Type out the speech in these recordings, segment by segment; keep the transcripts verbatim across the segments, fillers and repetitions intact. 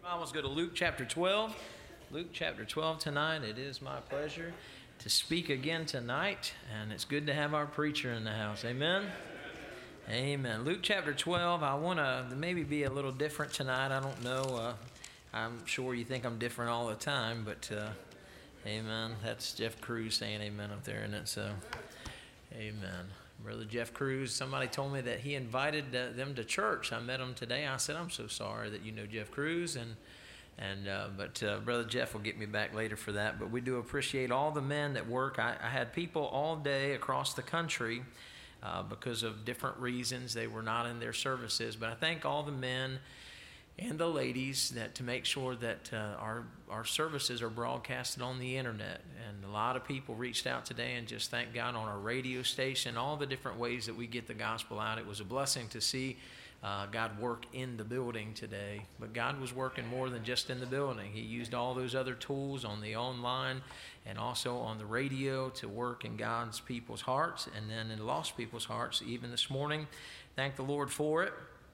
Bibles, go to Luke chapter twelve. Luke chapter twelve tonight. It is my pleasure to speak again tonight, and it's good to have our preacher in the house. Amen? Amen. Luke chapter twelve. I want to maybe be a little different tonight. I don't know. Uh, I'm sure you think I'm different all the time, but uh, amen. That's Jeff Cruz saying amen up there, isn't it? So, amen. Brother Jeff Cruz, somebody told me that he invited uh, them to church. I met him today. I said, I'm so sorry that you know Jeff Cruz. And, and uh, But uh, Brother Jeff will get me back later for that. But we do appreciate all the men that work. I, I had people all day across the country uh, because of different reasons. They were not in their services. But I thank all the men and the ladies that to make sure that uh, our our services are broadcasted on the internet. And a lot of people reached out today and just thank God on our radio station, all the different ways that we get the gospel out. It was a blessing to see uh, God work in the building today. But God was working more than just in the building. He used all those other tools on the online and also on the radio to work in God's people's hearts and then in lost people's hearts even this morning. Thank the Lord for it.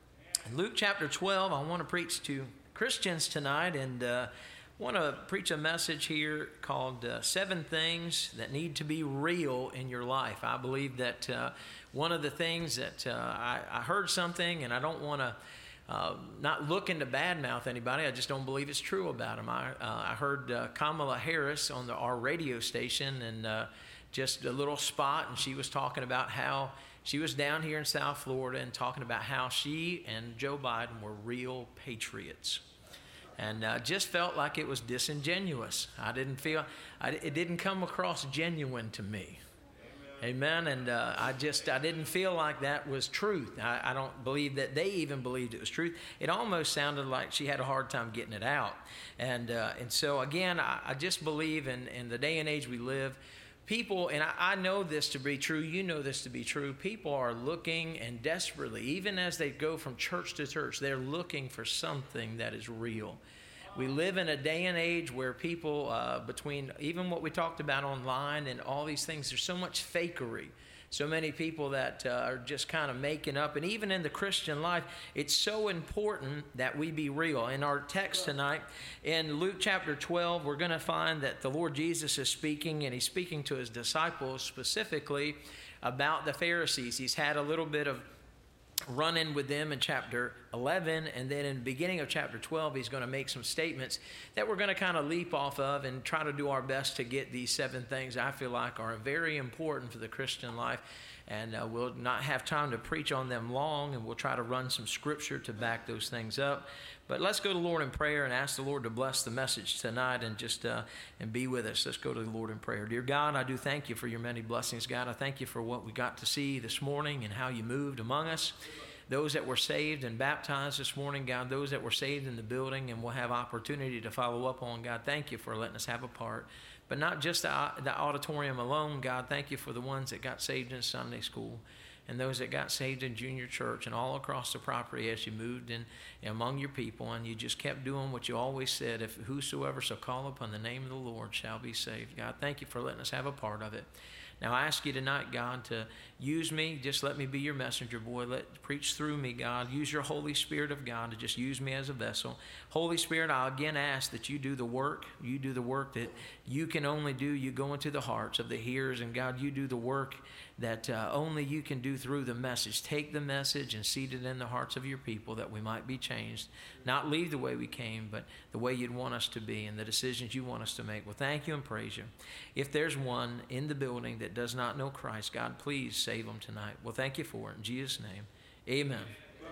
In Luke chapter twelve, I want to preach to Christians tonight, and uh, want to preach a message here called uh, Seven Things That Need to Be Real in Your Life. I believe that uh, one of the things that uh, I, I heard something, and I don't want to uh, not looking to badmouth anybody, I just don't believe it's true about them. I, uh, I heard uh, Kamala Harris on the, our radio station, and uh, just a little spot, and she was talking about how she was down here in South Florida and talking about how she and Joe Biden were real patriots. And uh, just felt like it was disingenuous. I didn't feel, I, it didn't come across genuine to me. Amen. Amen. And uh, I just, I didn't feel like that was truth. I, I don't believe that they even believed it was truth. It almost sounded like she had a hard time getting it out. And uh, and so again, I, I just believe in, in the day and age we live, people, and I, I know this to be true, you know this to be true, people are looking and desperately, even as they go from church to church, they're looking for something that is real. We live in a day and age where people, uh, between even what we talked about online and all these things, there's so much fakery. So many people that uh, are just kind of making up. And even in the Christian life, it's so important that we be real. In our text tonight, in Luke chapter twelve, we're going to find that the Lord Jesus is speaking, and he's speaking to his disciples specifically about the Pharisees. He's had a little bit of run-in with them in chapter eleven, and then in the beginning of chapter twelve, he's going to make some statements that we're going to kind of leap off of and try to do our best to get these seven things I feel like are very important for the Christian life. And uh, we'll not have time to preach on them long, and we'll try to run some scripture to back those things up. But let's go to the Lord in prayer and ask the Lord to bless the message tonight and just uh, and be with us. Let's go to the Lord in prayer. Dear God, I do thank you for your many blessings, God. I thank you for what we got to see this morning and how you moved among us. Those that were saved and baptized this morning, God, those that were saved in the building and will have opportunity to follow up on, God, thank you for letting us have a part. But not just the, the auditorium alone, God, thank you for the ones that got saved in Sunday school and those that got saved in junior church and all across the property as you moved in among your people, and you just kept doing what you always said, if whosoever shall call upon the name of the Lord shall be saved. God, thank you for letting us have a part of it. Now I ask you tonight, God, to use me. Just let me be your messenger, boy. Let preach through me, God. Use your Holy Spirit of God to just use me as a vessel. Holy Spirit, I again ask that you do the work. You do the work that you can only do. You go into the hearts of the hearers, and God, you do the work that uh, only you can do through the message. Take the message and seed it in the hearts of your people that we might be changed. Not leave the way we came, but the way you'd want us to be and the decisions you want us to make. Well, thank you and praise you. If there's one in the building that does not know Christ, God, please save them tonight. Well, thank you for it. In Jesus' name, amen.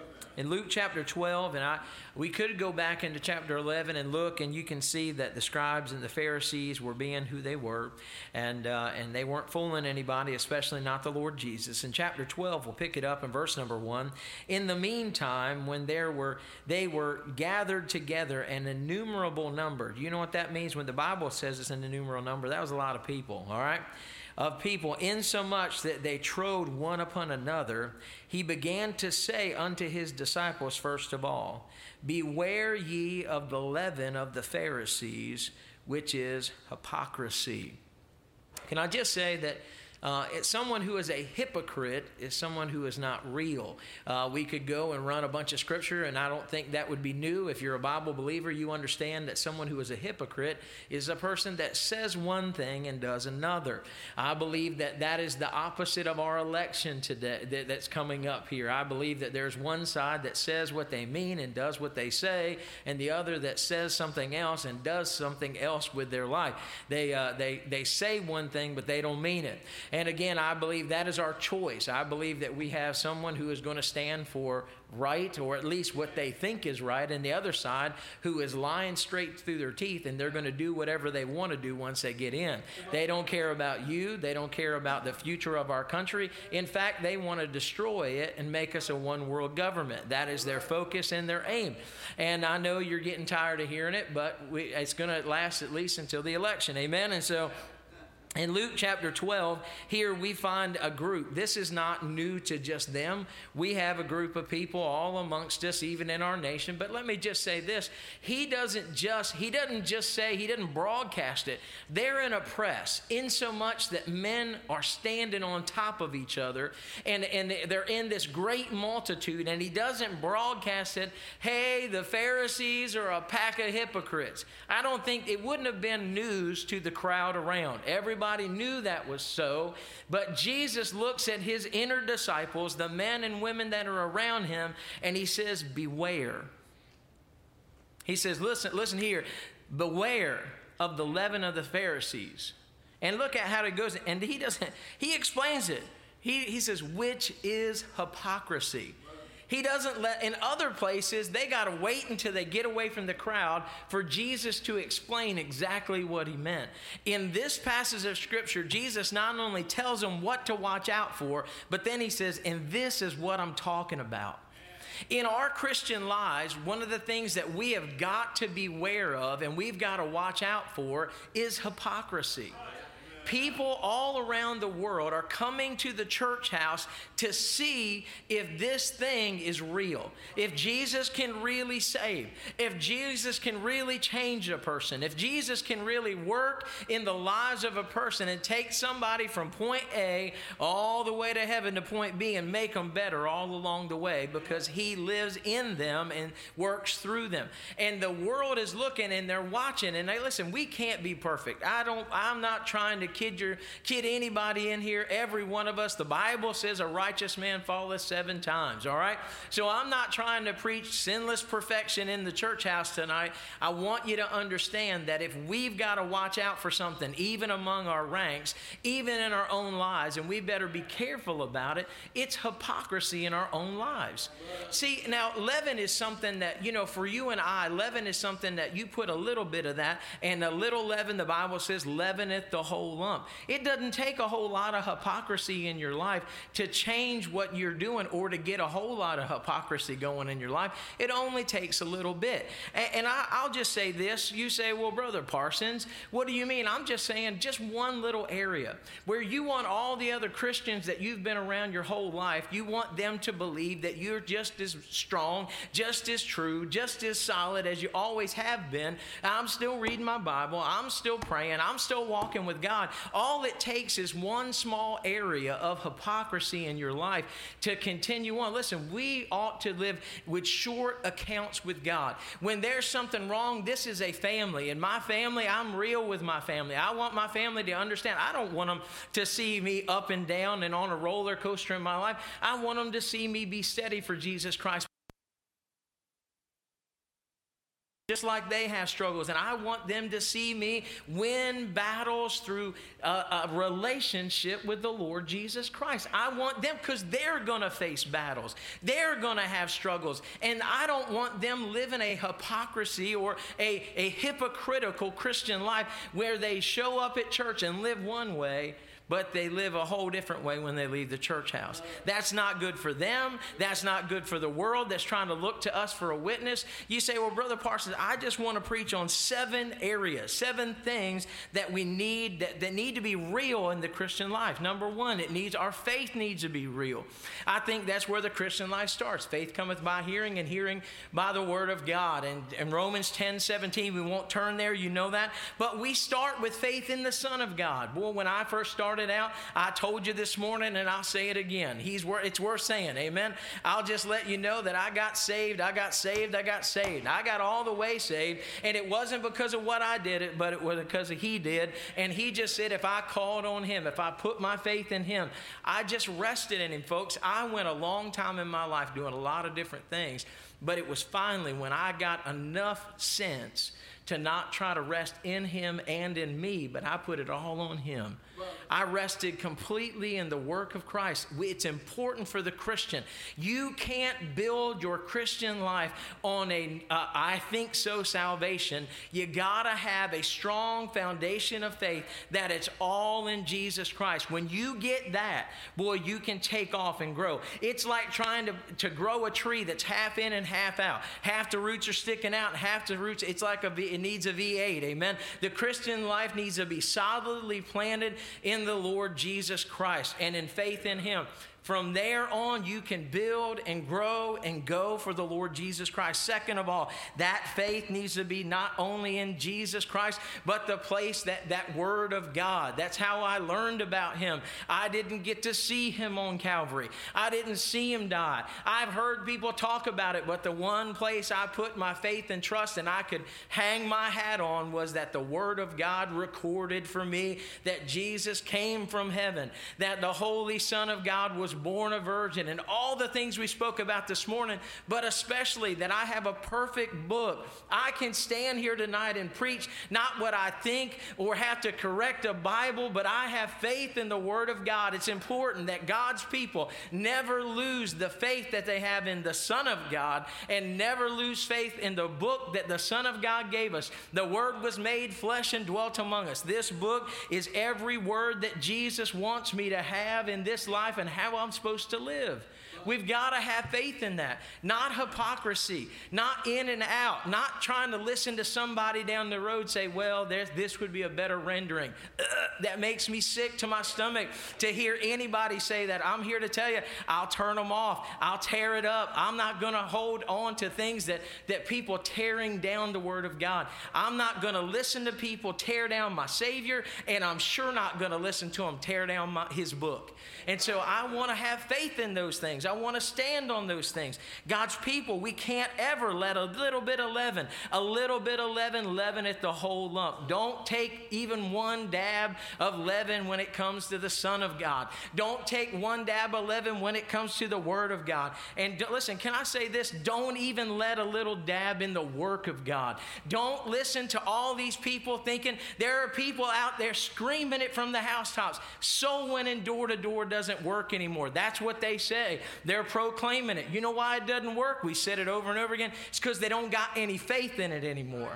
In Luke chapter twelve, and I, we could go back into chapter eleven and look, and you can see that the scribes and the Pharisees were being who they were, and uh, and they weren't fooling anybody, especially not the Lord Jesus. In chapter twelve, we'll pick it up in verse number one. In the meantime, when there were they were gathered together, an innumerable number. Do you know what that means? When the Bible says it's an innumerable number, that was a lot of people. All right. Of people, insomuch that they trode one upon another, he began to say unto his disciples first of all, beware ye of the leaven of the Pharisees, which is hypocrisy. Can I just say that Uh, it's someone who is a hypocrite is someone who is not real. Uh, we could go and run a bunch of scripture, and I don't think that would be new. If you're a Bible believer, you understand that someone who is a hypocrite is a person that says one thing and does another. I believe that that is the opposite of our election today that, that's coming up here. I believe that there's one side that says what they mean and does what they say, and the other that says something else and does something else with their life. They, uh, they, they say one thing, but they don't mean it. And again, I believe that is our choice. I believe that we have someone who is going to stand for right, or at least what they think is right, and the other side who is lying straight through their teeth, and they're going to do whatever they want to do once they get in. They don't care about you. They don't care about the future of our country. In fact, they want to destroy it and make us a one-world government. That is their focus and their aim. And I know you're getting tired of hearing it, but we, it's going to last at least until the election. Amen? And so in Luke chapter twelve, here we find a group. This is not new to just them. We have a group of people all amongst us, even in our nation. But let me just say this. He doesn't just, he doesn't just say, he didn't broadcast it. They're in a press, in so much that men are standing on top of each other, and, and they're in this great multitude, and he doesn't broadcast it, hey, the Pharisees are a pack of hypocrites. I don't think, it wouldn't have been news to the crowd around. Everybody Everybody knew that was so, but Jesus looks at his inner disciples, the men and women that are around him, and he says, beware. He says, listen, listen here, beware of the leaven of the Pharisees. And look at how it goes, and he doesn't, he explains it. He, he says, which is hypocrisy. He doesn't let, in other places, they got to wait until they get away from the crowd for Jesus to explain exactly what he meant. In this passage of Scripture, Jesus not only tells them what to watch out for, but then he says, and this is what I'm talking about. In our Christian lives, one of the things that we have got to beware of and we've got to watch out for is hypocrisy. People all around the world are coming to the church house to see if this thing is real, if Jesus can really save, if Jesus can really change a person, if Jesus can really work in the lives of a person and take somebody from point A all the way to heaven to point B and make them better all along the way, because he lives in them and works through them. And the world is looking and they're watching, and they listen, we can't be perfect. I don't, I'm not trying to kid your kid anybody in here. Every one of us, the Bible says a righteous man falleth seven times, all right? So I'm not trying to preach sinless perfection in the church house tonight. I want you to understand that if we've got to watch out for something, even among our ranks, even in our own lives, and we better be careful about it, it's hypocrisy in our own lives. See, now leaven is something that, you know, for you and I, leaven is something that you put a little bit of that, and a little leaven, the Bible says, leaveneth the whole lump. It doesn't take a whole lot of hypocrisy in your life to change what you're doing or to get a whole lot of hypocrisy going in your life. It only takes a little bit. And, and I, I'll just say this. You say, well, Brother Parsons, what do you mean? I'm just saying just one little area where you want all the other Christians that you've been around your whole life, you want them to believe that you're just as strong, just as true, just as solid as you always have been. I'm still reading my Bible. I'm still praying. I'm still walking with God. All it takes is one small area of hypocrisy in your life to continue on. Listen, we ought to live with short accounts with God. When there's something wrong, this is a family. And my family, I'm real with my family. I want my family to understand. I don't want them to see me up and down and on a roller coaster in my life. I want them to see me be steady for Jesus Christ. Just like they have struggles. And I want them to see me win battles through a, a relationship with the Lord Jesus Christ. I want them, because they're going to face battles. They're going to have struggles. And I don't want them living a hypocrisy or a, a hypocritical Christian life where they show up at church and live one way, but they live a whole different way when they leave the church house. That's not good for them. That's not good for the world that's trying to look to us for a witness. You say, well, Brother Parsons, I just want to preach on seven areas, seven things that we need, that, that need to be real in the Christian life. Number one, it needs, our faith needs to be real. I think that's where the Christian life starts. Faith cometh by hearing, and hearing by the word of God. And in Romans ten seventeen, we won't turn there, you know that. But we start with faith in the Son of God. Boy, when I first started started out, I told you this morning and I'll say it again. He's wor- it's worth saying, amen. I'll just let you know that I got saved, I got saved, I got saved. I got all the way saved, and it wasn't because of what I did it, but it was because of he did. And he just said if I called on him, if I put my faith in him, I just rested in him, folks. I went a long time in my life doing a lot of different things, but it was finally when I got enough sense to not try to rest in him and in me, but I put it all on him. I rested completely in the work of Christ. It's important for the Christian. You can't build your Christian life on a uh, I think so salvation. You gotta have a strong foundation of faith that it's all in Jesus Christ. When you get that, boy, you can take off and grow. It's like trying to, to grow a tree that's half in and half out. Half the roots are sticking out, half the roots, it's like a, it needs a V eight, amen? The Christian life needs to be solidly planted in the Lord Jesus Christ and in faith in him. From there on, you can build and grow and go for the Lord Jesus Christ. Second of all, that faith needs to be not only in Jesus Christ, but the place that that Word of God. That's how I learned about him. I didn't get to see him on Calvary. I didn't see him die. I've heard people talk about it, but the one place I put my faith and trust and I could hang my hat on was that the Word of God recorded for me that Jesus came from heaven, that the Holy Son of God was born a virgin, and all the things we spoke about this morning, but especially that I have a perfect book. I can stand here tonight and preach not what I think or have to correct a Bible, but I have faith in the Word of God. It's important that God's people never lose the faith that they have in the Son of God and never lose faith in the book that the Son of God gave us. The Word was made flesh and dwelt among us. This book is every word that Jesus wants me to have in this life and how I'm supposed to live. We've got to have faith in that. Not hypocrisy, not in and out, not trying to listen to somebody down the road say, well, there's, this would be a better rendering. Ugh, that makes me sick to my stomach to hear anybody say that. I'm here to tell you, I'll turn them off. I'll tear it up. I'm not going to hold on to things that, that people tearing down the Word of God. I'm not going to listen to people tear down my Savior, and I'm sure not going to listen to them tear down my, his book. And so I want to have faith in those things. I want to stand on those things. God's people, we can't ever let a little bit of leaven, a little bit of leaven leaven at the whole lump. Don't take even one dab of leaven when it comes to the Son of God. Don't take one dab of leaven when it comes to the Word of God. And listen, can I say this? Don't even let a little dab in the work of God. Don't listen to all these people thinking there are people out there screaming it from the housetops. Soul winning door to door doesn't work anymore. That's what they say. They're proclaiming it. You know why it doesn't work? We said it over and over again. It's because they don't got any faith in it anymore.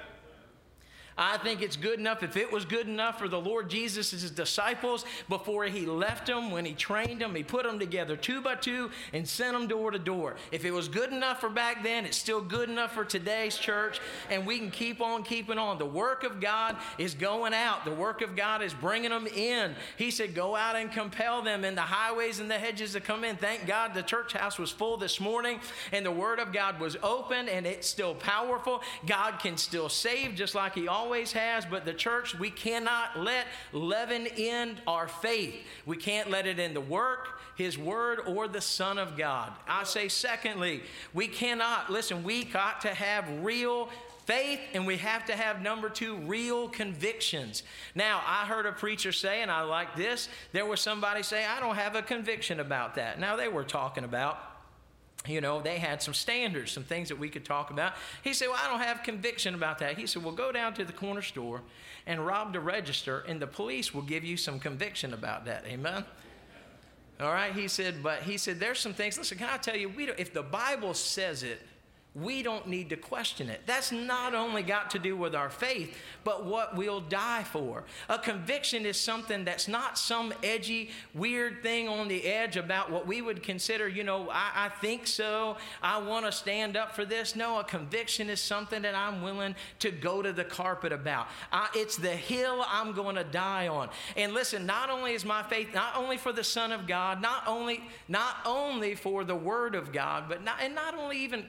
I think it's good enough. If it was good enough for the Lord Jesus' disciples before he left them, when he trained them, he put them together two by two and sent them door to door. If it was good enough for back then, it's still good enough for today's church, and we can keep on keeping on. The work of God is going out. The work of God is bringing them in. He said, go out and compel them in the highways and the hedges to come in. Thank God the church house was full this morning, and the Word of God was open, and it's still powerful. God can still save just like he always always has, but the church, we cannot let leaven in our faith. We can't let it in the work, his word, or the Son of God. I say secondly, we cannot, listen, we got to have real faith, and we have to have, number two, real convictions. Now, I heard a preacher say, and I like this, there was somebody say, I don't have a conviction about that. Now, they were talking about, you know, they had some standards, some things that we could talk about. He said, well, I don't have conviction about that. He said, well, go down to the corner store and rob the register, and the police will give you some conviction about that. Amen? All right? He said, but he said, there's some things. Listen, can I tell you, we don't, if the Bible says it, we don't need to question it. That's not only got to do with our faith, but what we'll die for. A conviction is something that's not some edgy, weird thing on the edge about what we would consider, you know, I, I think so, I want to stand up for this. No, a conviction is something that I'm willing to go to the carpet about. I, it's the hill I'm going to die on. And listen, not only is my faith, not only for the Son of God, not only, not only for the Word of God, but not, and not only even, can I say this?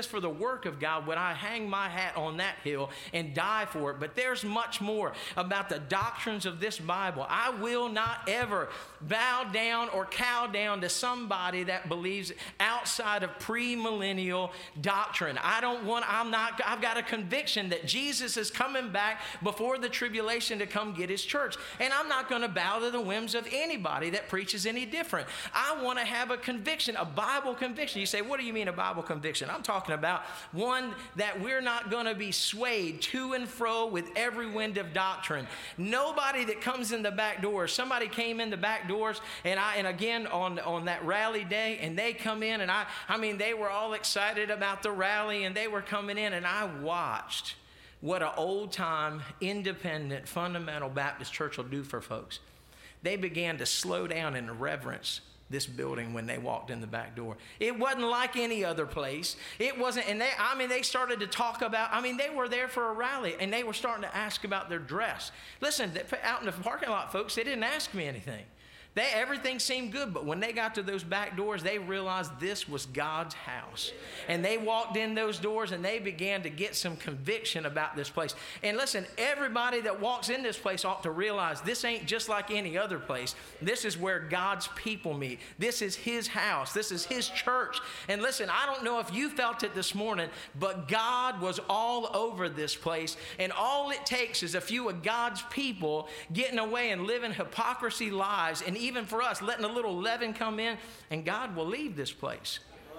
Jesus for the work of God would I hang my hat on that hill and die for it. But there's much more about the doctrines of this Bible. I will not ever bow down or cow down to somebody that believes outside of premillennial doctrine. I don't want, I'm not, I've got a conviction that Jesus is coming back before the tribulation to come get his church. And I'm not going to bow to the whims of anybody that preaches any different. I want to have a conviction, a Bible conviction. You say, what do you mean a Bible conviction? I'm talking about one that we're not going to be swayed to and fro with every wind of doctrine. Nobody that comes in the back doors, somebody came in the back doors, and I, and again on, on that rally day, and they come in, and I, I mean, they were all excited about the rally, and they were coming in, and I watched what an old-time, independent, fundamental Baptist church will do for folks. They began to slow down and reverence this building when they walked in the back door. It wasn't like any other place. It wasn't, and they, I mean, they started to talk about, I mean, they were there for a rally, and they were starting to ask about their dress. Listen, out in the parking lot, folks, they didn't ask me anything. They, everything seemed good, but when they got to those back doors, they realized this was God's house. And they walked in those doors, and they began to get some conviction about this place. And listen, everybody that walks in this place ought to realize this ain't just like any other place. This is where God's people meet. This is his house. This is his church. And listen, I don't know if you felt it this morning, but God was all over this place. And all it takes is a few of God's people getting away and living hypocrisy lives, and even for us, letting a little leaven come in, and God will leave this place.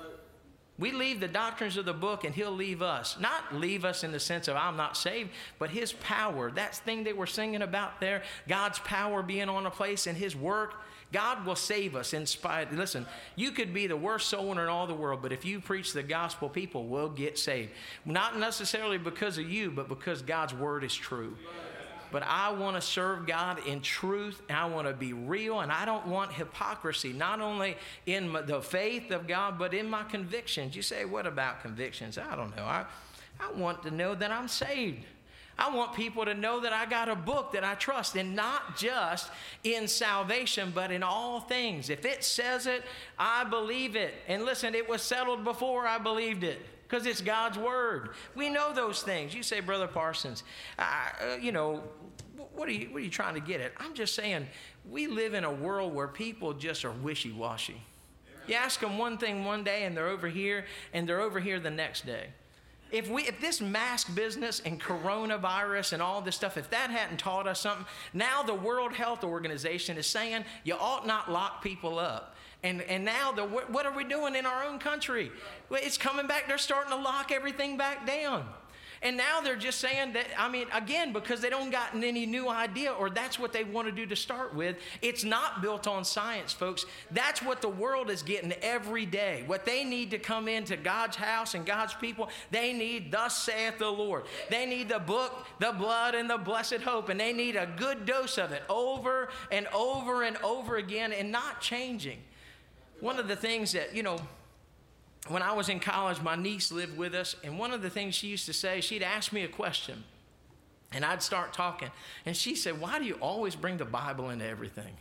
We leave the doctrines of the book, and he'll leave us. Not leave us in the sense of I'm not saved, but his power, that thing they were singing about there, God's power being on a place and his work, God will save us in spite. Listen, you could be the worst soul winner in all the world, but if you preach the gospel, people will get saved. Not necessarily because of you, but because God's word is true. But I want to serve God in truth. I want to be real, and I don't want hypocrisy, not only in my, the faith of God, but in my convictions. You say, what about convictions? I don't know. I, I want to know that I'm saved. I want people to know that I got a book that I trust, and not just in salvation, but in all things. If it says it, I believe it. And listen, it was settled before I believed it, because it's God's word. We know those things. You say, Brother Parsons, uh, you know, what are you, what are you trying to get at? I'm just saying, we live in a world where people just are wishy-washy. You ask them one thing one day, and they're over here, and they're over here the next day. If we, if this mask business and coronavirus and all this stuff, if that hadn't taught us something, now the World Health Organization is saying you ought not lock people up. And, and now, the, what are we doing in our own country? Well, it's coming back. They're starting to lock everything back down. And now they're just saying that, I mean, again, because they don't gotten any new idea, or that's what they want to do to start with. It's not built on science, folks. That's what the world is getting every day. What they need to come into God's house and God's people, they need, thus saith the Lord. They need the book, the blood, and the blessed hope. And they need a good dose of it over and over and over again, and not changing. One of the things that, you know, when I was in college, my niece lived with us, and one of the things she used to say, she'd ask me a question, and I'd start talking, and she said, why do you always bring the Bible into everything?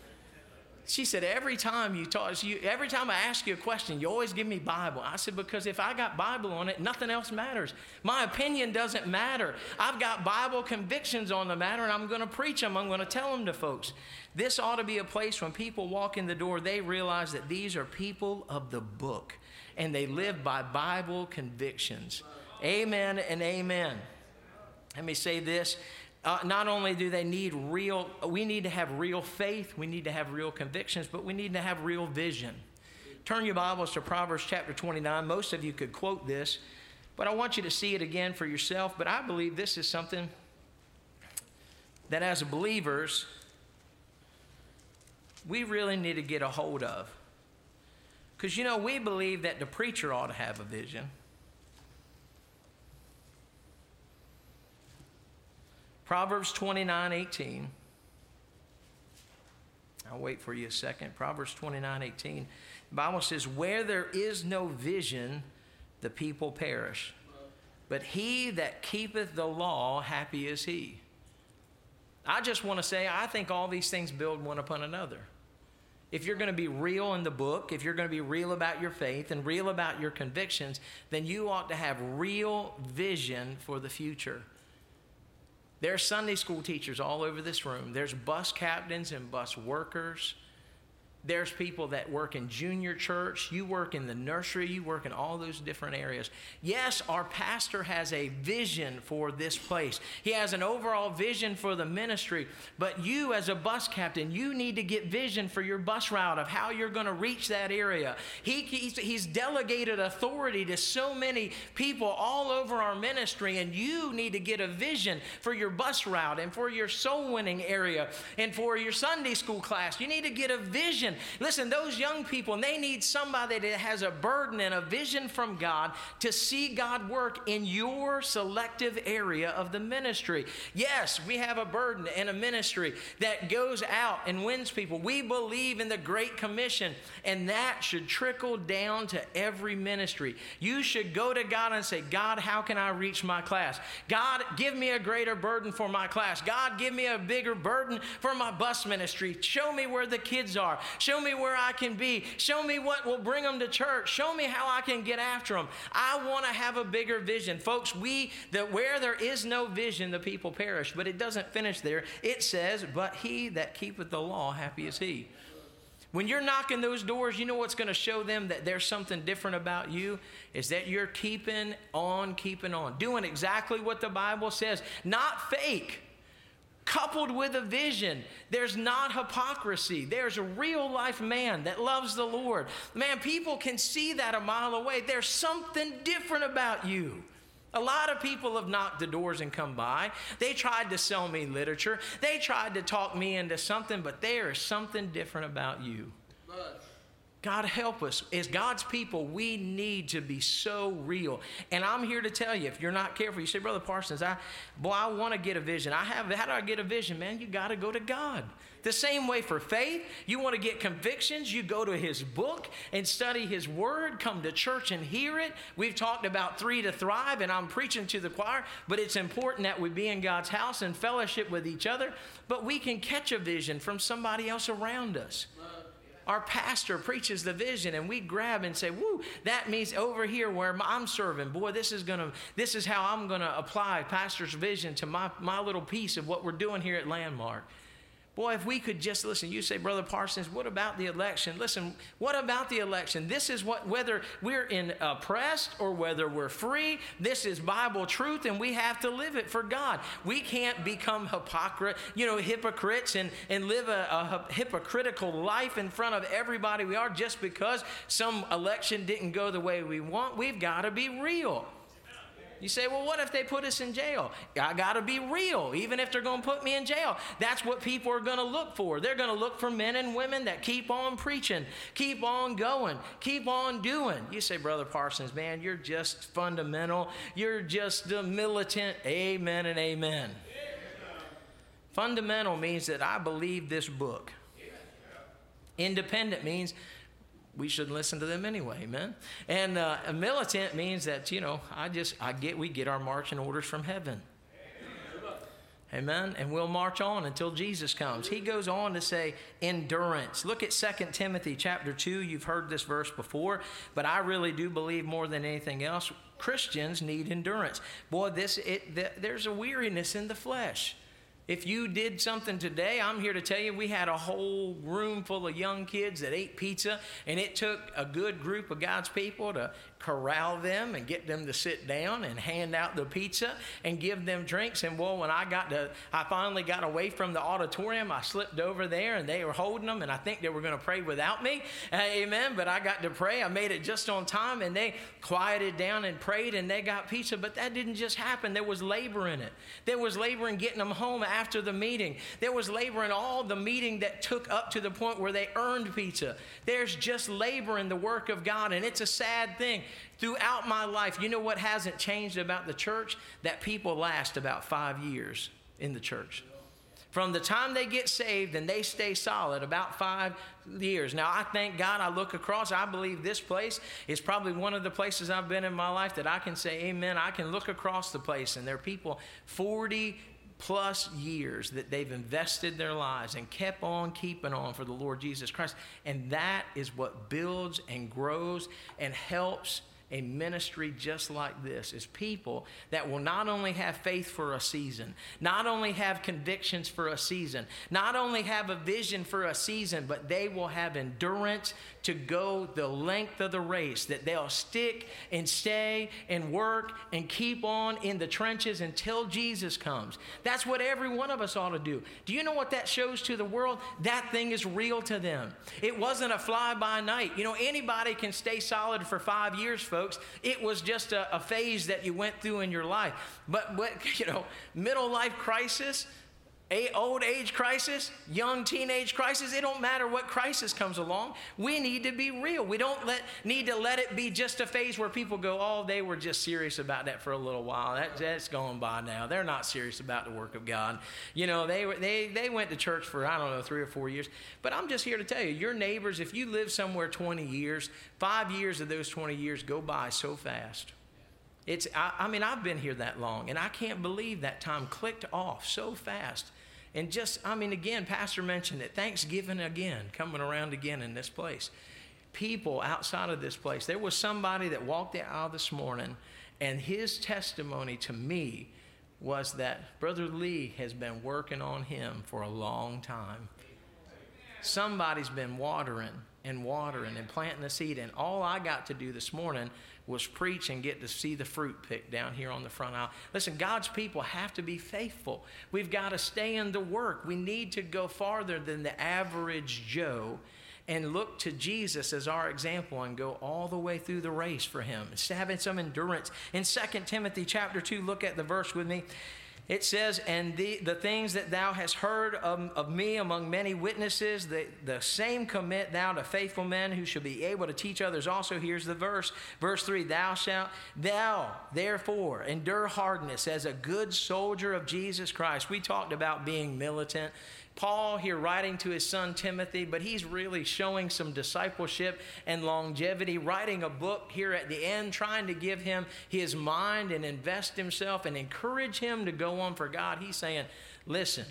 She said, every time you talk, you, every time I ask you a question, you always give me Bible. I said, because if I got Bible on it, nothing else matters. My opinion doesn't matter. I've got Bible convictions on the matter, and I'm going to preach them. I'm going to tell them to folks. This ought to be a place when people walk in the door, they realize that these are people of the book, and they live by Bible convictions. Amen and amen. Let me say this. Uh, not only do they need real, we need to have real faith, we need to have real convictions, but we need to have real vision. Turn your Bibles to Proverbs chapter twenty-nine. Most of you could quote this, but I want you to see it again for yourself. But I believe this is something that as believers, we really need to get a hold of. Because, you know, we believe that the preacher ought to have a vision. Proverbs twenty-nine eighteen. I'll wait for you a second. Proverbs twenty-nine eighteen. The Bible says, where there is no vision, the people perish. But he that keepeth the law, happy is he. I just want to say, I think all these things build one upon another. if you're going to be real in the book, if you're going to be real about your faith and real about your convictions, then you ought to have real vision for the future. There are Sunday school teachers all over this room. There's bus captains and bus workers. There's people that work in junior church. You work in the nursery. You work in all those different areas. Yes, our pastor has a vision for this place. He has an overall vision for the ministry. But you as a bus captain, you need to get vision for your bus route of how you're going to reach that area. He, he's, he's delegated authority to so many people all over our ministry, and you need to get a vision for your bus route and for your soul winning area and for your Sunday school class. You need to get a vision. Listen, those young people, they need somebody that has a burden and a vision from God to see God work in your selective area of the ministry. Yes, we have a burden and a ministry that goes out and wins people. We believe in the Great Commission, and that should trickle down to every ministry. You should go to God and say, God, how can I reach my class? God, give me a greater burden for my class. God, give me a bigger burden for my bus ministry. Show me where the kids are. Show me where I can be. Show me what will bring them to church. Show me how I can get after them. I want to have a bigger vision. Folks, we, that where there is no vision, the people perish. But it doesn't finish there. It says, but he that keepeth the law, happy is he. When you're knocking those doors, you know what's going to show them that there's something different about you? Is that you're keeping on, keeping on. Doing exactly what the Bible says. Not fake. Coupled with a vision. There's not hypocrisy. There's a real life man that loves the Lord. Man, people can see that a mile away. There's something different about you. A lot of people have knocked the doors and come by. They tried to sell me literature. They tried to talk me into something, but there is something different about you. God help us. As God's people, we need to be so real. And I'm here to tell you, if you're not careful, you say, Brother Parsons, I, boy, I want to get a vision. I have, how do I get a vision, man? You got to go to God. The same way for faith, you want to get convictions, you go to his book and study his word, come to church and hear it. We've talked about three to thrive, and I'm preaching to the choir, but it's important that we be in God's house and fellowship with each other, but we can catch a vision from somebody else around us. Our pastor preaches the vision, and we grab and say, woo, that means over here where I'm serving. Boy, this is gonna, this is how I'm gonna apply pastor's vision to my, my little piece of what we're doing here at Landmark. Boy, if we could just listen, you say, Brother Parsons, what about the election? Listen, what about the election? This is what, whether we're in oppressed or whether we're free, this is Bible truth, and we have to live it for God. We can't become hypocrite, you know, hypocrites and, and live a, a hypocritical life in front of everybody we are just because some election didn't go the way we want. We've got to be real. You say, well, what if they put us in jail? I got to be real, even if they're going to put me in jail. That's what people are going to look for. They're going to look for men and women that keep on preaching, keep on going, keep on doing. You say, Brother Parsons, man, you're just fundamental. You're just a militant. Amen and amen. Fundamental means that I believe this book. Independent means we shouldn't listen to them anyway, amen? And uh, a militant means that, you know, I just, I get, we get our marching orders from heaven. Amen? And we'll march on until Jesus comes. He goes on to say endurance. Look at Second Timothy chapter two. You've heard this verse before, but I really do believe more than anything else, Christians need endurance. Boy, this it, th- there's a weariness in the flesh. If you did something today, I'm here to tell you we had a whole room full of young kids that ate pizza, and it took a good group of God's people to corral them and get them to sit down and hand out the pizza and give them drinks. And well, when I got to, I finally got away from the auditorium, I slipped over there and they were holding them, and I think they were going to pray without me. Amen. But I got to pray. I made it just on time, and they quieted down and prayed, and they got pizza. But that didn't just happen. There was labor in it. There was labor in getting them home after the meeting. There was labor in all the meeting that took up to the point where they earned pizza. There's just labor in the work of God, and it's a sad thing. Throughout my life, you know what hasn't changed about the church? That people last about five years in the church. From the time they get saved and they stay solid, about five years. Now, I thank God I look across. I believe this place is probably one of the places I've been in my life that I can say, amen, I can look across the place and there are people forty plus years that they've invested their lives and kept on keeping on for the Lord Jesus Christ. And that is what builds and grows and helps a ministry just like this, is people that will not only have faith for a season, not only have convictions for a season, not only have a vision for a season, but they will have endurance to go the length of the race, that they'll stick and stay and work and keep on in the trenches until Jesus comes. That's what every one of us ought to do. Do you know what that shows to the world? That thing is real to them. It wasn't a fly-by-night. You know, anybody can stay solid for five years, folks. It was just a, a phase that you went through in your life. But, but you know, middle life crisis, a old age crisis, young teenage crisis, it don't matter what crisis comes along. We need to be real. We don't let, need to let it be just a phase where people go, oh, they were just serious about that for a little while. That, that's gone by now. They're not serious about the work of God. You know, they, were, they, they went to church for, I don't know, three or four years. But I'm just here to tell you, your neighbors, if you live somewhere twenty years, five years of those twenty years go by so fast. It's, I, I mean, I've been here that long, and I can't believe that time clicked off so fast. And just, I mean, again, Pastor mentioned it, Thanksgiving again, coming around again in this place. People outside of this place. There was somebody that walked the aisle this morning, and his testimony to me was that Brother Lee has been working on him for a long time. Somebody's been watering and watering and planting the seed, and all I got to do this morning was preach and get to see the fruit picked down here on the front aisle. Listen, God's people have to be faithful. We've got to stay in the work. We need to go farther than the average Joe and look to Jesus as our example and go all the way through the race for him. It's having some endurance. In Second Timothy chapter two, look at the verse with me. It says, and the, the things that thou hast heard of, of me among many witnesses, the, the same commit thou to faithful men who shall be able to teach others also. Here's the verse. Verse three, thou shalt, thou therefore endure hardness as a good soldier of Jesus Christ. We talked about being militant. Paul here writing to his son Timothy, but he's really showing some discipleship and longevity, writing a book here at the end, trying to give him his mind and invest himself and encourage him to go on for God. He's saying, listen,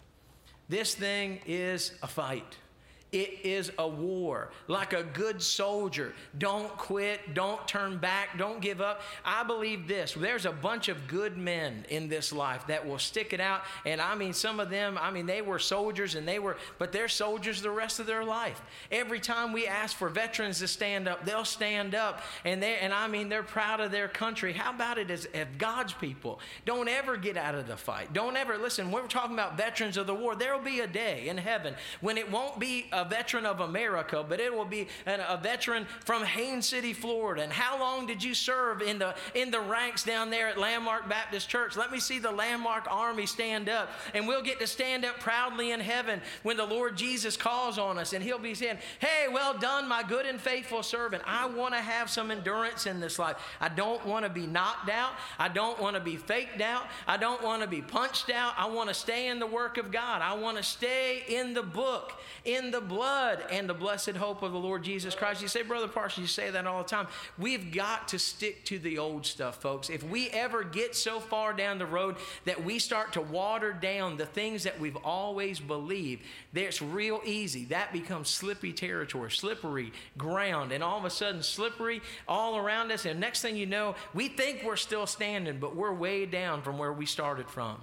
this thing is a fight. It is a war. Like a good soldier, don't quit, don't turn back, don't give up. I believe this. There's a bunch of good men in this life that will stick it out. And I mean, some of them, I mean, they were soldiers and they were, but they're soldiers the rest of their life. Every time we ask for veterans to stand up, they'll stand up. And they, and I mean, they're proud of their country. How about it as, as God's people? Don't ever get out of the fight. Don't ever, listen, we're talking about veterans of the war. There will be a day in heaven when it won't be a veteran of America, but it will be an, a veteran from Haines City, Florida. And how long did you serve in the in the ranks down there at Landmark Baptist Church? Let me see the Landmark Army stand up, and we'll get to stand up proudly in heaven when the Lord Jesus calls on us, and he'll be saying, hey, well done, my good and faithful servant. I want to have some endurance in this life. I don't want to be knocked out. I don't want to be faked out. I don't want to be punched out. I want to stay in the work of God. I want to stay in the book, in the blood, and the blessed hope of the Lord Jesus Christ. You say, Brother Parsons, you say that all the time. We've got to stick to the old stuff, folks. If we ever get so far down the road that we start to water down the things that we've always believed, it's real easy. That becomes slippery territory, slippery ground, and all of a sudden slippery all around us. And next thing you know, we think we're still standing, but we're way down from where we started from.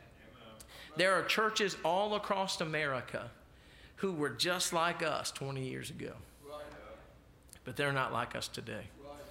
There are churches all across America who were just like us twenty years ago. But they're not like us today.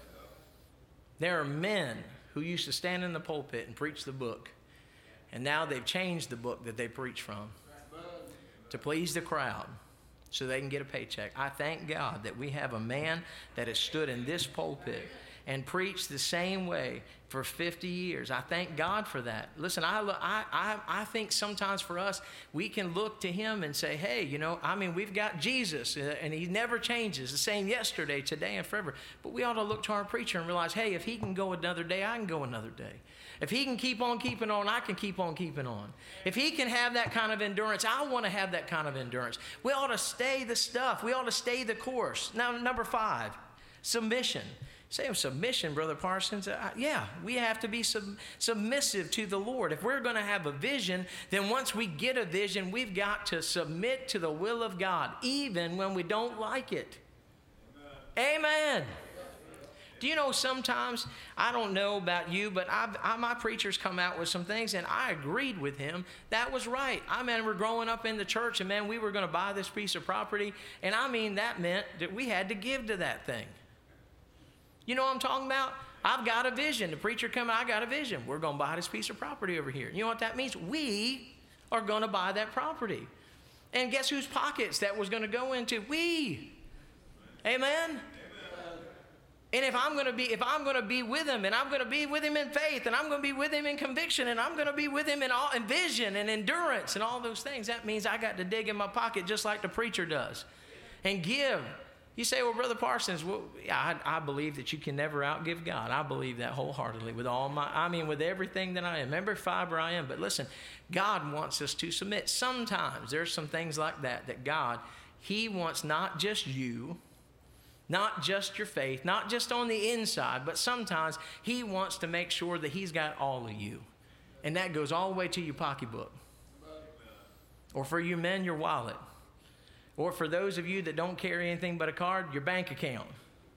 There are men who used to stand in the pulpit and preach the book, and now they've changed the book that they preach from to please the crowd so they can get a paycheck. I thank God that we have a man that has stood in this pulpit and preached the same way for fifty years. I thank God for that. Listen, I, I, I, I think sometimes for us, we can look to him and say, hey, you know, I mean, we've got Jesus, uh, and he never changes, the same yesterday, today, and forever. But we ought to look to our preacher and realize, hey, if he can go another day, I can go another day. If he can keep on keeping on, I can keep on keeping on. If he can have that kind of endurance, I want to have that kind of endurance. We ought to stay the stuff. We ought to stay the course. Now, number five, submission. Say, oh, submission, Brother Parsons. Uh, yeah, we have to be sub- submissive to the Lord. If we're going to have a vision, then once we get a vision, we've got to submit to the will of God, even when we don't like it. Amen. Amen. Do you know sometimes, I don't know about you, but I've, I, my preachers come out with some things, and I agreed with him. That was right. I mean, we're growing up in the church, and man, we were going to buy this piece of property, and I mean, that meant that we had to give to that thing. You know what I'm talking about? I've got a vision. The preacher coming, I got a vision. We're going to buy this piece of property over here. You know what that means? We are going to buy that property. And guess whose pockets that was going to go into? We. Amen? And if I'm going to be, if I'm going to be with him, and I'm going to be with him in faith, and I'm going to be with him in conviction, and I'm going to be with him in all in vision and endurance and all those things, that means I got to dig in my pocket just like the preacher does, and give. You say, well, Brother Parsons, well, I, I believe that you can never outgive God. I believe that wholeheartedly with all my, I mean, with everything that I am, every fiber I am. But listen, God wants us to submit. Sometimes there's some things like that that God, he wants not just you, not just your faith, not just on the inside, but sometimes he wants to make sure that he's got all of you. And that goes all the way to your pocketbook. Or for you men, your wallet. Or for those of you that don't carry anything but a card, your bank account.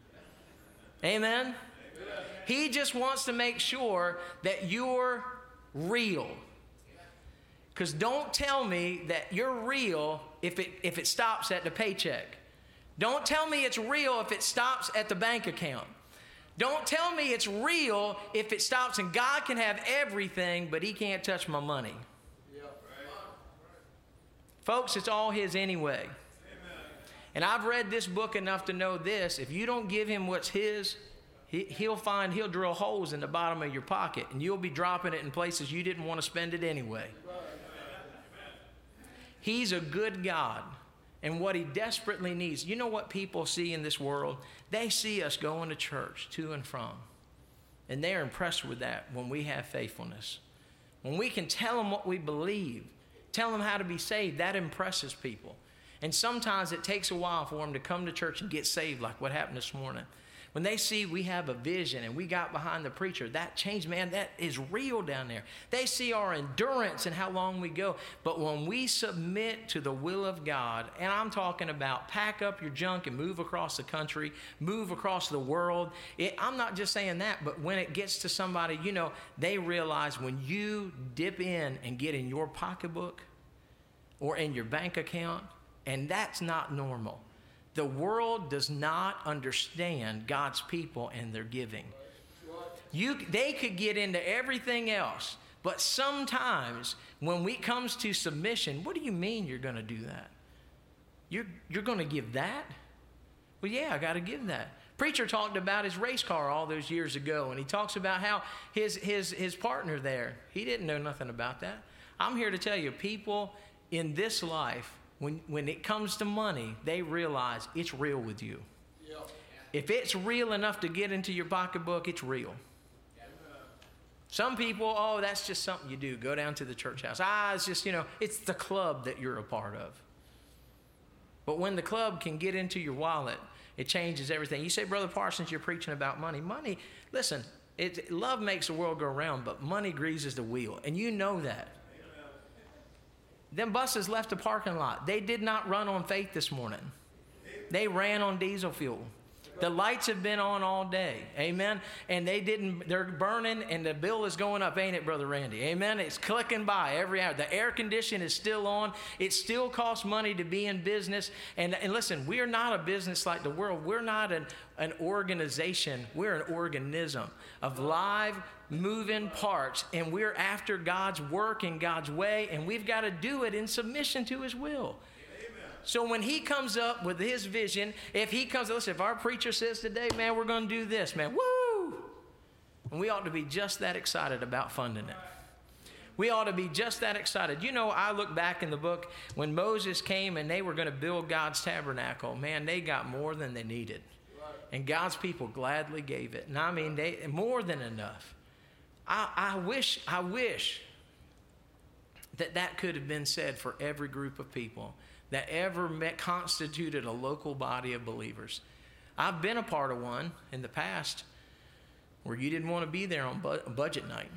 Amen? Amen? He just wants to make sure that you're real. Because don't tell me that you're real if it, if it stops at the paycheck. Don't tell me it's real if it stops at the bank account. Don't tell me it's real if it stops and God can have everything, but he can't touch my money. Yeah. Right. Folks, it's all his anyway. Amen. And I've read this book enough to know this. If you don't give him what's his, he, he'll find, he'll drill holes in the bottom of your pocket, and you'll be dropping it in places you didn't want to spend it anyway. Right. He's a good God. And what he desperately needs, you know what people see in this world? They see us going to church to and from. And they're impressed with that when we have faithfulness. When we can tell them what we believe, tell them how to be saved, that impresses people. And sometimes it takes a while for them to come to church and get saved, like what happened this morning. When they see we have a vision and we got behind the preacher, that change, man, that is real down there. They see our endurance and how long we go. But when we submit to the will of God, and I'm talking about pack up your junk and move across the country, move across the world. It, I'm not just saying that, but when it gets to somebody, you know, they realize when you dip in and get in your pocketbook or in your bank account, and that's not normal. The world does not understand God's people and their giving. You, they could get into everything else, but sometimes when it comes to submission, what do you mean you're going to do that? You're, you're going to give that? Well, yeah, I got to give that. Preacher talked about his race car all those years ago, and he talks about how his, his, his partner there, he didn't know nothing about that. I'm here to tell you, people in this life, When, when it comes to money, they realize it's real with you. Yep. If it's real enough to get into your pocketbook, it's real. Yep. Some people, oh, that's just something you do. Go down to the church house. Ah, it's just, you know, it's the club that you're a part of. But when the club can get into your wallet, it changes everything. You say, Brother Parsons, you're preaching about money. Money, listen, it, love makes the world go round, but money greases the wheel. And you know that. Them buses left the parking lot. They did not run on faith this morning. They ran on diesel fuel. The lights have been on all day. Amen. And they didn't, they're burning and the bill is going up, ain't it, Brother Randy? Amen. It's clicking by every hour. The air condition is still on. It still costs money to be in business. And, and listen, we are not a business like the world. We're not an, an organization. We're an organism of live, moving parts. And we're after God's work and God's way. And we've got to do it in submission to his will. So when he comes up with his vision, if he comes, listen, if our preacher says today, man, we're going to do this, man, woo! And we ought to be just that excited about funding it. We ought to be just that excited. You know, I look back in the book when Moses came and they were going to build God's tabernacle. Man, they got more than they needed. And God's people gladly gave it. And I mean, they more than enough. I, I wish, I wish that that could have been said for every group of people that ever met, constituted a local body of believers. I've been a part of one in the past where you didn't want to be there on bu- budget night.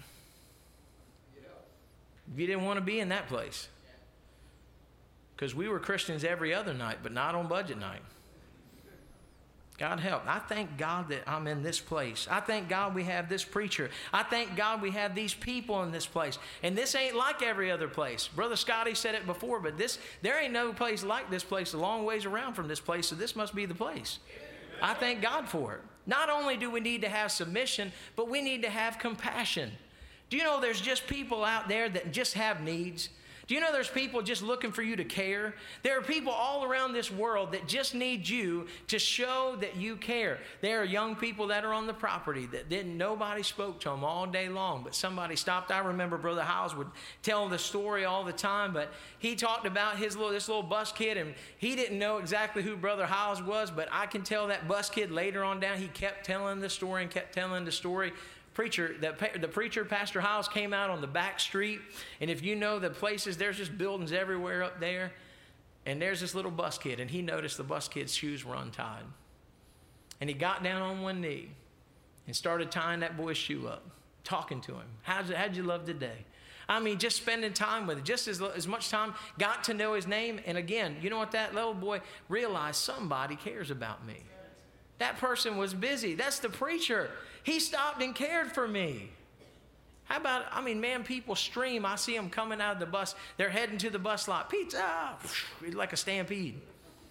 You didn't want to be in that place. Because we were Christians every other night, but not on budget night. God help. I thank God that I'm in this place. I thank God we have this preacher. I thank God we have these people in this place. And this ain't like every other place. Brother Scotty said it before, but this there ain't no place like this place a long ways around from this place, so this must be the place. I thank God for it. Not only do we need to have submission, but we need to have compassion. Do you know there's just people out there that just have needs? Do you know there's people just looking for you to care? There are people all around this world that just need you to show that you care. There are young people that are on the property that didn't, nobody spoke to them all day long, but somebody stopped. I remember Brother Howes would tell the story all the time, but he talked about his little, this little bus kid, and he didn't know exactly who Brother Howes was, but I can tell that bus kid later on down, he kept telling the story and kept telling the story. Preacher, the, the preacher, Pastor Hiles, came out on the back street, and if you know the places, there's just buildings everywhere up there, and there's this little bus kid, and he noticed the bus kid's shoes were untied. And he got down on one knee and started tying that boy's shoe up, talking to him. How'd you, how'd you love today? I mean, just spending time with him, just as, as much time, got to know his name, and again, you know what, that little boy realized somebody cares about me. That person was busy. That's the preacher. He stopped and cared for me. How about, I mean, man, people stream. I see them coming out of the bus. They're heading to the bus lot. Pizza! It's like a stampede.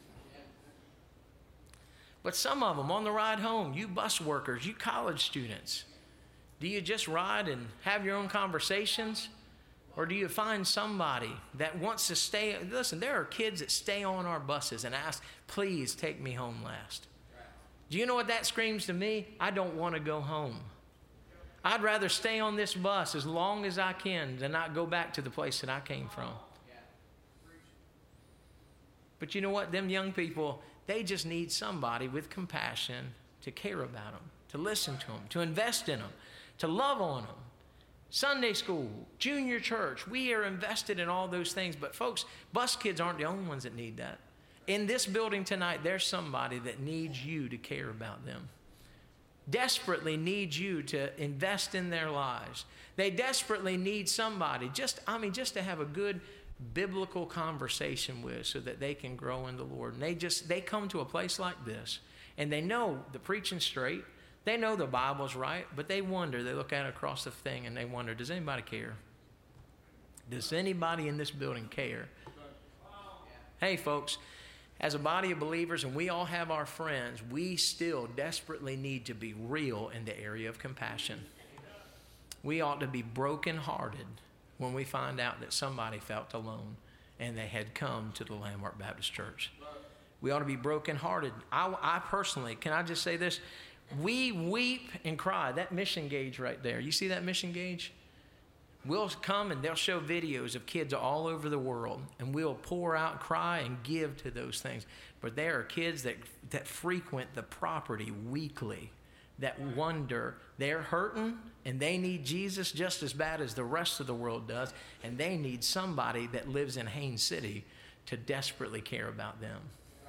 But some of them on the ride home, you bus workers, you college students, do you just ride and have your own conversations? Or do you find somebody that wants to stay? Listen, there are kids that stay on our buses and ask, please take me home last. Do you know what that screams to me? I don't want to go home. I'd rather stay on this bus as long as I can than not go back to the place that I came from. But you know what? Them young people, they just need somebody with compassion to care about them, to listen to them, to invest in them, to love on them. Sunday school, junior church, we are invested in all those things. But folks, bus kids aren't the only ones that need that. In this building tonight, there's somebody that needs you to care about them. Desperately needs you to invest in their lives. They desperately need somebody, just, I mean, just to have a good biblical conversation with so that they can grow in the Lord. And they just, they come to a place like this, and they know the preaching's straight. They know the Bible's right, but they wonder, they look at it across the thing, and they wonder, does anybody care? Does anybody in this building care? Hey, folks. As a body of believers, and we all have our friends, we still desperately need to be real in the area of compassion. We ought to be brokenhearted when we find out that somebody felt alone and they had come to the Landmark Baptist Church. We ought to be brokenhearted. I, I personally, can I just say this? We weep and cry. That mission gauge right there. You see that mission gauge? We'll come and they'll show videos of kids all over the world, and we'll pour out, cry, and give to those things. But there are kids that, that frequent the property weekly that wonder, they're hurting, and they need Jesus just as bad as the rest of the world does, and they need somebody that lives in Haines City to desperately care about them.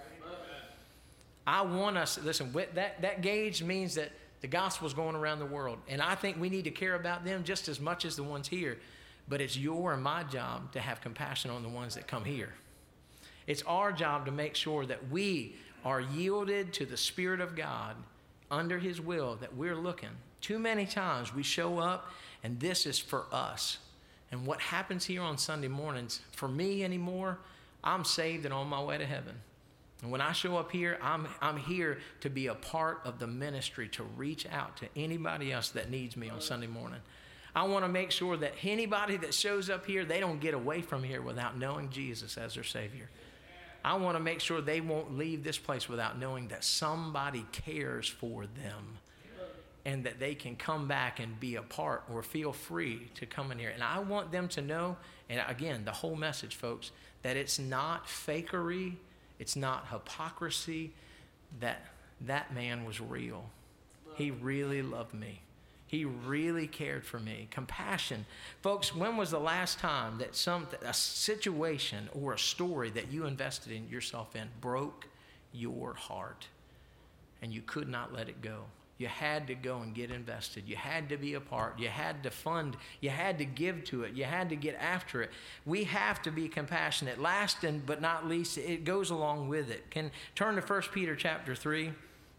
I want us, listen, that, that gauge means that the gospel's going around the world, and I think we need to care about them just as much as the ones here, but it's your and my job to have compassion on the ones that come here. It's our job to make sure that we are yielded to the Spirit of God under His will, that we're looking. Too many times we show up, and this is for us. And what happens here on Sunday mornings, for me anymore, I'm saved and on my way to heaven. And when I show up here, I'm, I'm here to be a part of the ministry, to reach out to anybody else that needs me on Sunday morning. I want to make sure that anybody that shows up here, they don't get away from here without knowing Jesus as their Savior. I want to make sure they won't leave this place without knowing that somebody cares for them and that they can come back and be a part or feel free to come in here. And I want them to know, and again, the whole message, folks, that it's not fakery. It's not hypocrisy, that that man was real. He really loved me. He really cared for me. Compassion. Folks, when was the last time that some a situation or a story that you invested in yourself in broke your heart? and you could not let it go. You had to go and get invested. You had to be a part. You had to fund. You had to give to it. You had to get after it. We have to be compassionate. Last and but not least, it goes along with it. Can turn to First Peter chapter three.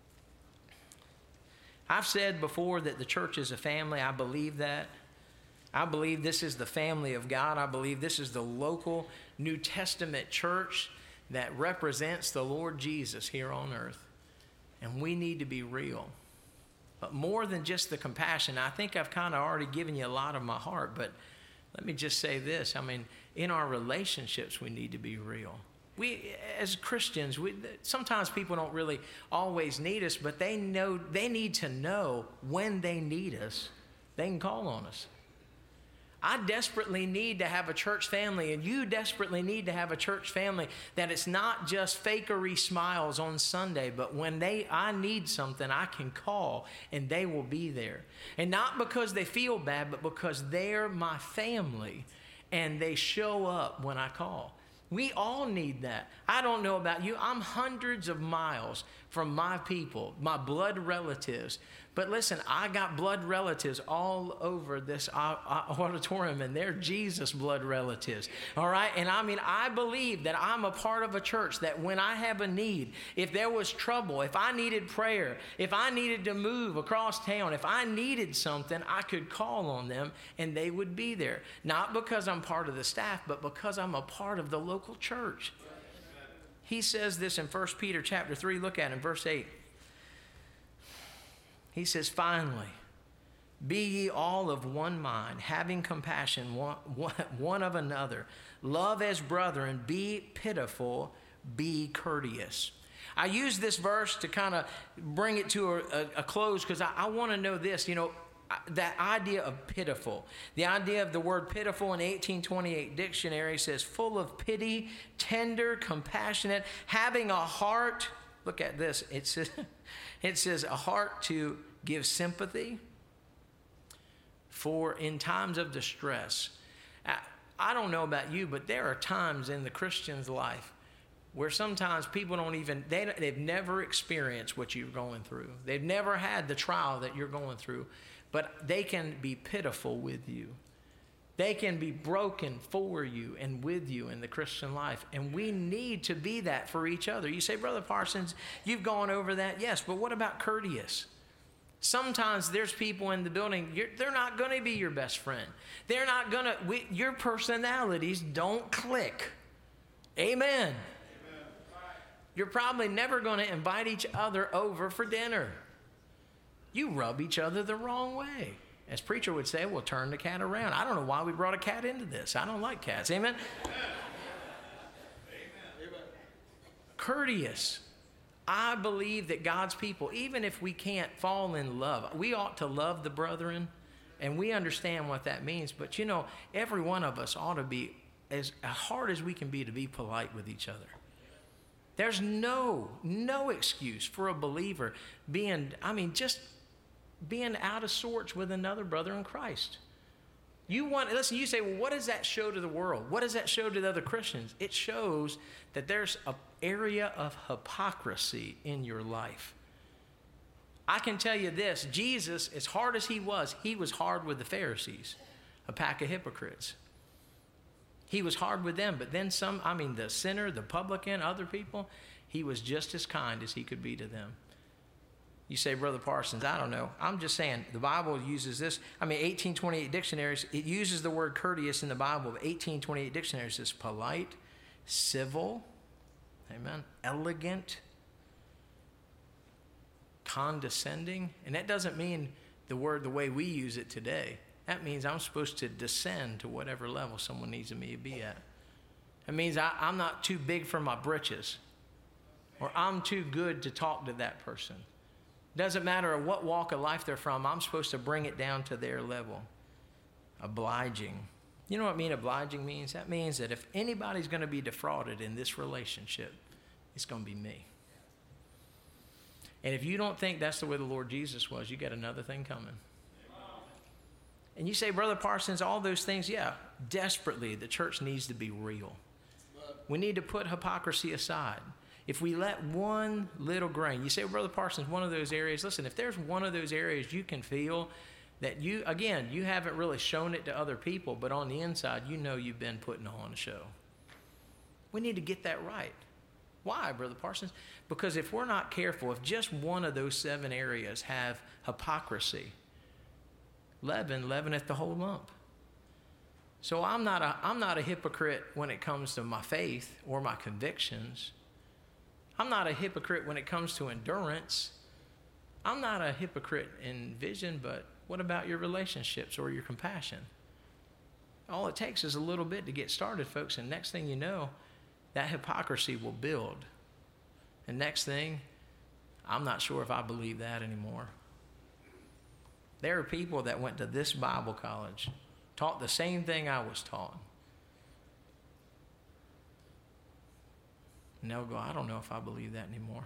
I've said before that the church is a family. I believe that. I believe this is the family of God. I believe this is the local New Testament church that represents the Lord Jesus here on earth. And we need to be real. But more than just the compassion, I think I've kind of already given you a lot of my heart, but let me just say this. I mean, in our relationships, we need to be real. We, as Christians, we, sometimes people don't really always need us, but they know, they need to know when they need us, they can call on us. I desperately need to have a church family, and you desperately need to have a church family that it's not just fakery smiles on Sunday, but when they I need something, I can call and they will be there. And not because they feel bad, but because they're my family and they show up when I call. We all need that. I don't know about you. I'm hundreds of miles from my people, my blood relatives. But listen, I got blood relatives all over this auditorium, and they're Jesus blood relatives. All right? And I mean, I believe that I'm a part of a church that when I have a need, if there was trouble, if I needed prayer, if I needed to move across town, if I needed something, I could call on them and they would be there. Not because I'm part of the staff, but because I'm a part of the local church. He says this in First Peter chapter three. Look at it in verse eight. He says, finally, be ye all of one mind, having compassion one, one, one of another. Love as brethren, be pitiful, be courteous. I use this verse to kind of bring it to a, a, a close because I, I want to know this, you know, that idea of pitiful. The idea of the word pitiful in eighteen twenty-eight dictionary says full of pity, tender, compassionate, having a heart. Look at this. It says, it says a heart to give sympathy for in times of distress. I, I don't know about you, but there are times in the Christian's life where sometimes people don't even, they, they've never experienced what you're going through. They've never had the trial that you're going through, but they can be pitiful with you. They can be broken for you and with you in the Christian life. And we need to be that for each other. You say, Brother Parsons, you've gone over that. Yes, but what about courteous? Sometimes there's people in the building, you're, they're not going to be your best friend. They're not going to, your personalities don't click. Amen. Amen. You're probably never going to invite each other over for dinner. You rub each other the wrong way. As preacher would say, we'll turn the cat around. I don't know why we brought a cat into this. I don't like cats. Amen? Amen. Courteous. I believe that God's people, even if we can't fall in love, we ought to love the brethren, and we understand what that means. But, you know, every one of us ought to be as hard as we can be to be polite with each other. There's no, no excuse for a believer being, I mean, just being out of sorts with another brother in Christ. You want, listen, you say, well, what does that show to the world? What does that show to the other Christians? It shows that there's an area of hypocrisy in your life. I can tell you this, Jesus, as hard as he was, he was hard with the Pharisees, a pack of hypocrites. He was hard with them, but then some, I mean, the sinner, the publican, other people, he was just as kind as he could be to them. You say, Brother Parsons, I don't know. I'm just saying, the Bible uses this. I mean, eighteen twenty-eight dictionaries, it uses the word courteous in the Bible. eighteen twenty-eight dictionaries says polite, civil, amen, elegant, condescending. And that doesn't mean the word the way we use it today. That means I'm supposed to descend to whatever level someone needs me to be at. It means I, I'm not too big for my britches, or I'm too good to talk to that person. Doesn't matter what walk of life they're from, I'm supposed to bring it down to their level. Obliging. You know what I mean obliging means? That means that if anybody's going to be defrauded in this relationship, it's going to be me. And if you don't think that's the way the Lord Jesus was, you got another thing coming. And you say, Brother Parsons, all those things, yeah, desperately, the church needs to be real. We need to put hypocrisy aside. If we let one little grain, you say, well, Brother Parsons, one of those areas, listen, if there's one of those areas you can feel that you, again, you haven't really shown it to other people, but on the inside, you know you've been putting on a show. We need to get that right. Why, Brother Parsons? Because if we're not careful, if just one of those seven areas have hypocrisy, leaven leaveneth the whole lump. So I'm not a, I'm not a hypocrite when it comes to my faith or my convictions. I'm not a hypocrite when it comes to endurance. I'm not a hypocrite in vision, but what about your relationships or your compassion? All it takes is a little bit to get started, folks, and next thing you know, that hypocrisy will build. And next thing, I'm not sure if I believe that anymore. There are people that went to this Bible college, taught the same thing I was taught. And they'll go, I don't know if I believe that anymore.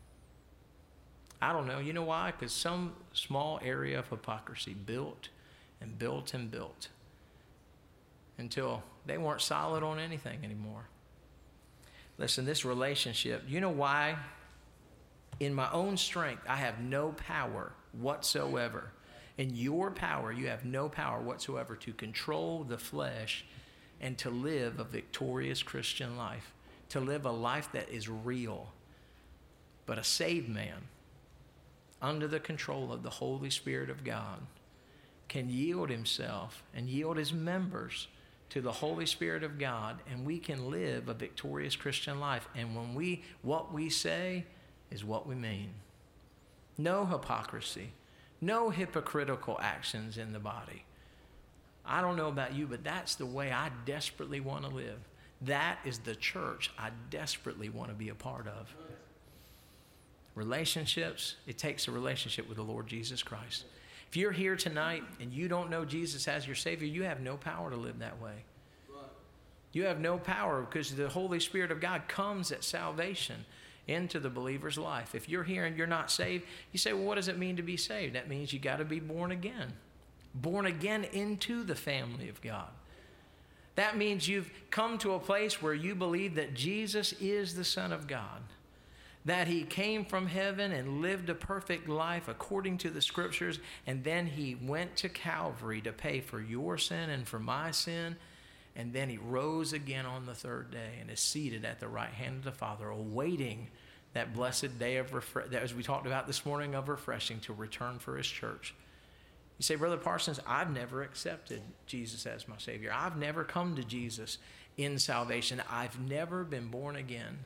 I don't know. You know why? Because some small area of hypocrisy built and built and built until they weren't solid on anything anymore. Listen, this relationship, you know why? In my own strength, I have no power whatsoever. In your power, you have no power whatsoever to control the flesh and to live a victorious Christian life, to live a life that is real. But a saved man, under the control of the Holy Spirit of God, can yield himself and yield his members to the Holy Spirit of God, and we can live a victorious Christian life. And when we, what we say is what we mean. No hypocrisy, no hypocritical actions in the body. I don't know about you, but that's the way I desperately want to live. That is the church I desperately want to be a part of. Relationships, it takes a relationship with the Lord Jesus Christ. If you're here tonight and you don't know Jesus as your Savior, you have no power to live that way. You have no power because the Holy Spirit of God comes at salvation into the believer's life. If you're here and you're not saved, you say, well, what does it mean to be saved? That means you got to be born again. Born again into the family of God. That means you've come to a place where you believe that Jesus is the Son of God, that he came from heaven and lived a perfect life according to the scriptures, and then he went to Calvary to pay for your sin and for my sin, and then he rose again on the third day and is seated at the right hand of the Father, awaiting that blessed day of refresh, as we talked about this morning, of refreshing to return for his church. You say, Brother Parsons, I've never accepted Jesus as my Savior. I've never come to Jesus in salvation. I've never been born again.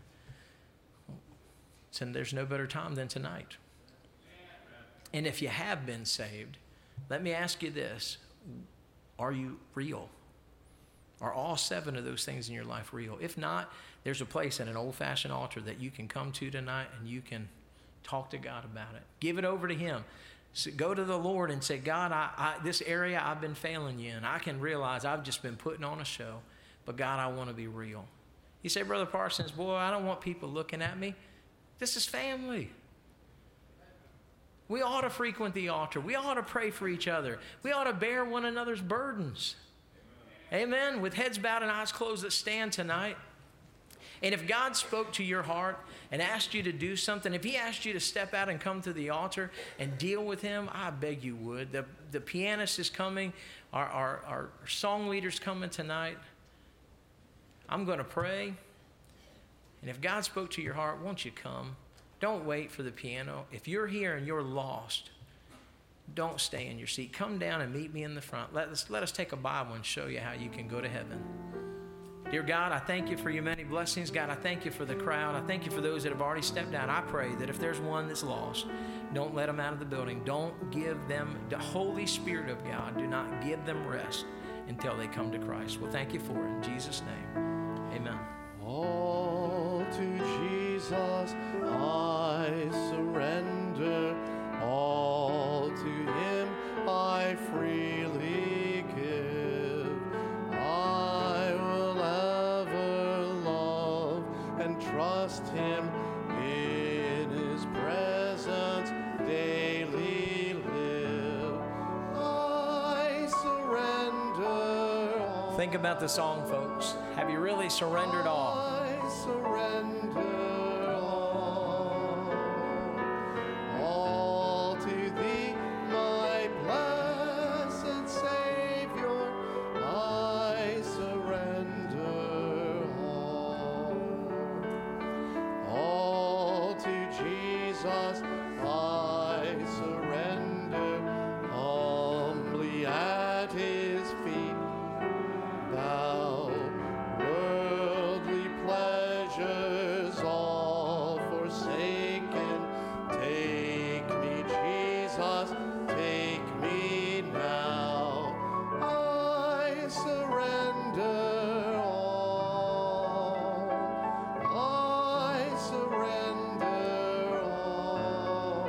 So there's no better time than tonight. And if you have been saved, let me ask you this. Are you real? Are all seven of those things in your life real? If not, there's a place at an old-fashioned altar that you can come to tonight and you can talk to God about it. Give it over to him. So go to the Lord and say, God, I, I, this area I've been failing you in. I can realize I've just been putting on a show, but God, I want to be real. You say, Brother Parsons, boy, I don't want people looking at me. This is family. We ought to frequent the altar. We ought to pray for each other. We ought to bear one another's burdens. Amen. With heads bowed and eyes closed, let's stand tonight. And if God spoke to your heart and asked you to do something, if he asked you to step out and come to the altar and deal with him, I beg you would. The, the pianist is coming. Our, our, our song leader's coming tonight. I'm going to pray. And if God spoke to your heart, won't you come? Don't wait for the piano. If you're here and you're lost, don't stay in your seat. Come down and meet me in the front. Let us, let us take a Bible and show you how you can go to heaven. Dear God, I thank you for your many blessings. God, I thank you for the crowd. I thank you for those that have already stepped down. I pray that if there's one that's lost, don't let them out of the building. Don't give them, the Holy Spirit of God, do not give them rest until they come to Christ. Well, thank you for it. In Jesus' name, amen. All to Jesus I surrender. All to him I freely give. I will ever love and trust him, in his presence daily live. I surrender all. Think about the song, folks. Have you really surrendered all? I surrender All to thee, my blessed Savior, I surrender all. All to Jesus I surrender, humbly at his feet bow. Worldly pleasures all forsaken, take me, Jesus, take me now. I surrender all. I surrender all.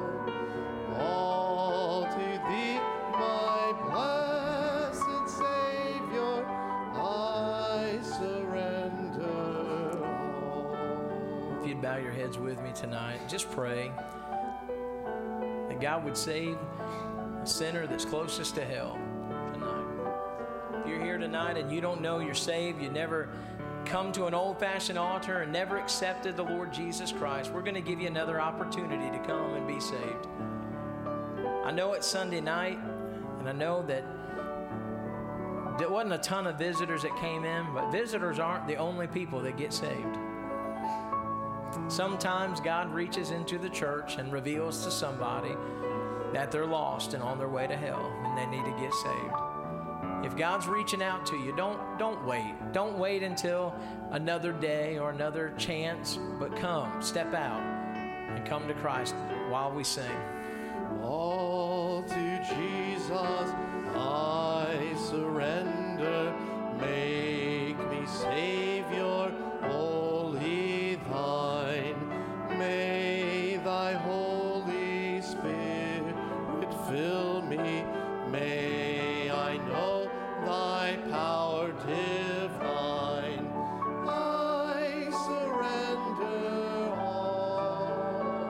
All to thee, my blessed Savior, I surrender all. If you'd bow your heads with me tonight, just pray that God would save a sinner that's closest to hell tonight. If you're here tonight and you don't know you're saved, you never come to an old-fashioned altar and never accepted the Lord Jesus Christ, we're going to give you another opportunity to come and be saved. I know it's Sunday night, and I know that there wasn't a ton of visitors that came in, but visitors aren't the only people that get saved. Sometimes God reaches into the church and reveals to somebody that they're lost and on their way to hell and they need to get saved. If God's reaching out to you, don't don't wait. Don't wait until another day or another chance, but come, step out and come to Christ while we sing. All to Jesus I surrender, make me Savior, wholly thine. May thy Holy Spirit fill me, may I know thy power divine. I surrender all.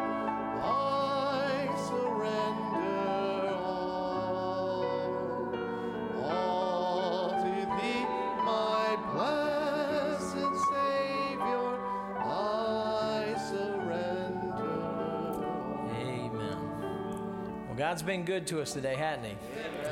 I surrender all. All to thee, my blessed Savior, I surrender all. Amen. Well, God's been good to us today, hasn't he?